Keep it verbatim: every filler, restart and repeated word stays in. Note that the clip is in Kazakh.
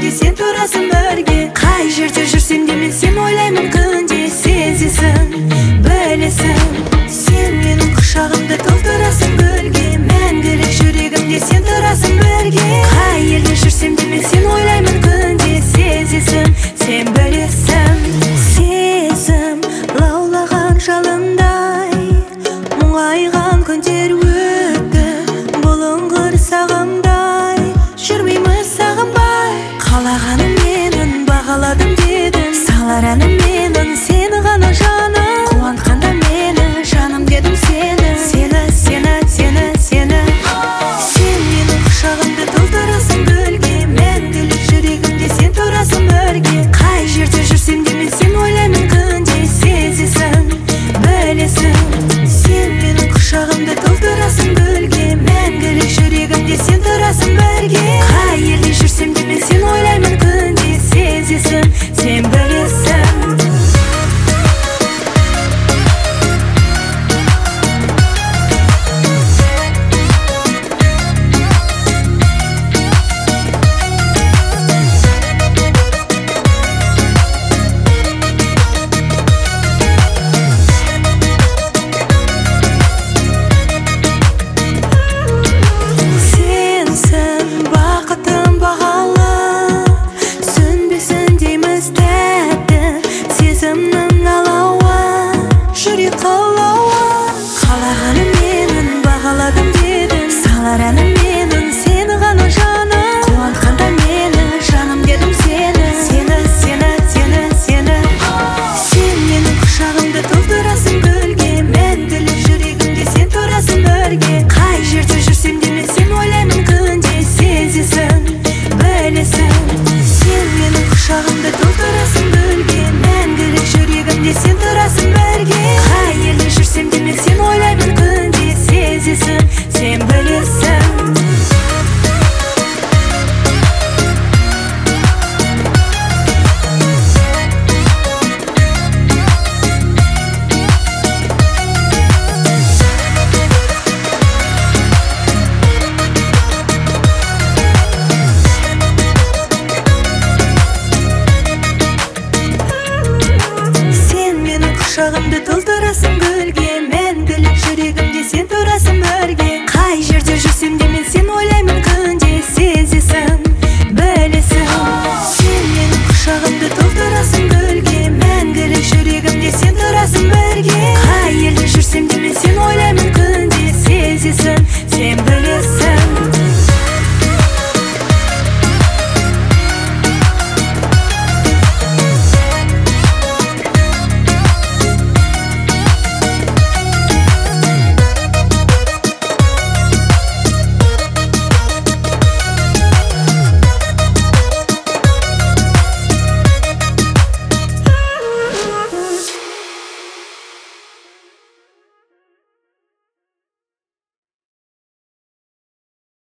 жүрегімде сен тұрасың бірге. Қай жерде жүрсем де мен сен ойлаймын күнде. Сезесің, білесің, сен менің құшағымды толтырасың гүлге. Мәңгілік жүрегімде сен тұрасың бірге. Қай елде жүрсем де мен сен ойлаймын күнде. Сезесің, сен білесің. Сезім лаулаған жалындай мұңайған күндер өтті, бұлыңғыр сағымдай жүрмейміз сағынбай. Қалағаным менің, бағаладым дедің, салар әнім менің, сені ғана жаным. Қуантқанда мені, жаным дедім сені. Сені, сені, сені, сені. Сен менің құшағымды толтырасың гүлге. Мәңгілік жүрегімде сен тұрасың бірге. Қай жерде жүрсем де мен сен ойлаймын күнде. Сезесің, білесің, сен менің құшағымды толтырасың гүлге. Мәңгілік жүрегімде сен тұрасың бірге. Қай елде жүрсем де мен сен ойлаймын күнде. Сезесің, сен білесің. Әнім менің, сені ғана жаным. Қуантқанда мені, жаным дедім сені. Сені, сені, сені, сені. Сен менің құшағымды толтырасың гүлге. Мәңгілік жүрегімде сен тұрасың бірге. Қай жерде жүрсем де мен сен ойлаймын күнде. Сезесің, білесің, сен менің құшағымды толтырасың гүлге. Мәңгілік жүрегімде сен тұрасың бірге. Қай елде жүрсем де мен сен ойлаймын күнде. Сезесің, сен білесің. Құшағымды толтырасың гүлге. Мәңгілік жүрегімде сен тұрасың бірге. Қай жерде жүрсем де мен сен ойлаймын күнде. Сезесің, білесің, сен менің құшағымды толтырасың гүлге. Мәңгілік жүрегімде сен тұрасың бірге. Қай елде жүрсем де мен сен ойлаймын күнде. Сезесің, сен